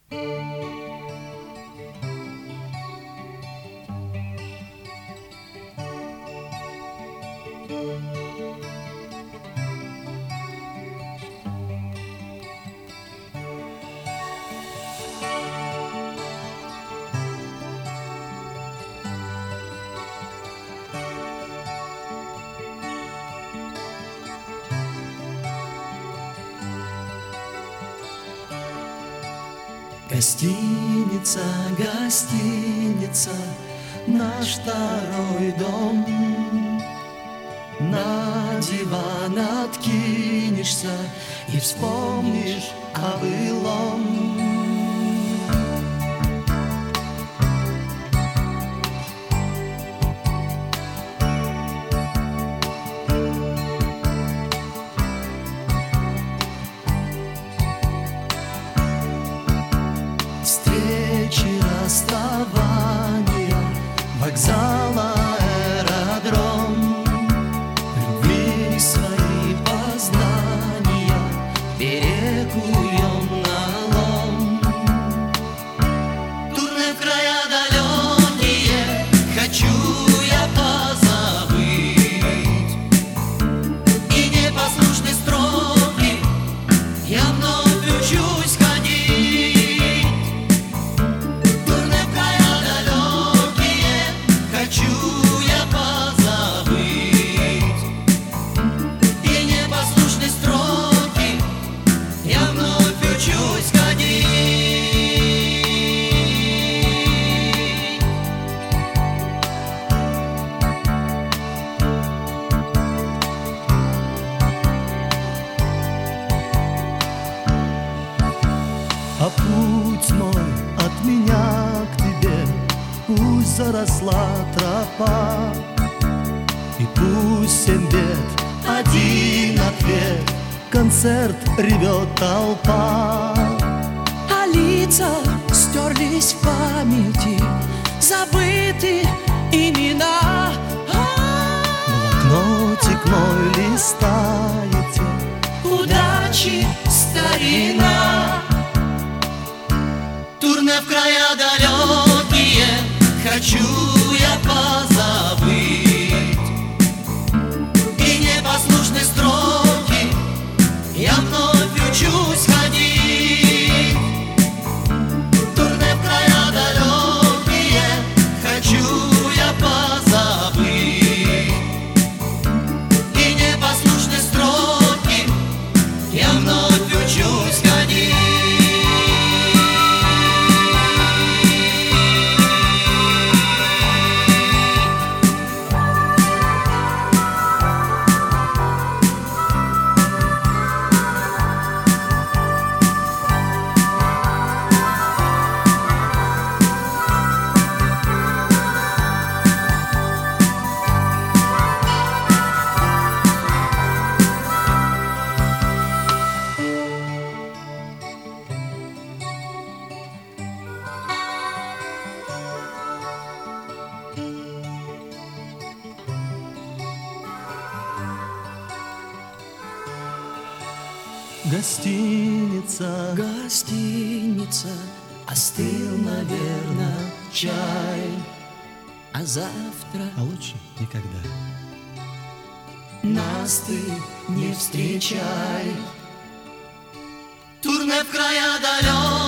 Гостиница, гостиница, наш второй дом. На диван откинешься и вспомнишь о былом. Встречи, расставания, вокзал, аэродром, любви свои познания перекуем налом. Турне в края далекие хочу я позабыть, и непослушные строки я вновь учусь ходить. А путь мой от меня к тебе, пусть заросла тропа, и пусть семь бед, один ответ, концерт ревет толпа. А лица стерлись в памяти, забыты имена. Блокнотик мой листаете, Удачи, старина. Турне в края далекие хочу я позабыть, и непослушные строки я вновь учусь ходить. Турне в края далекие хочу я позабыть, и непослушные строки я вновь учусь ходить. Гостиница, Гостиница, остыл, наверное, чай, а завтра а лучше никогда нас ты не встречай. Турне в края далекие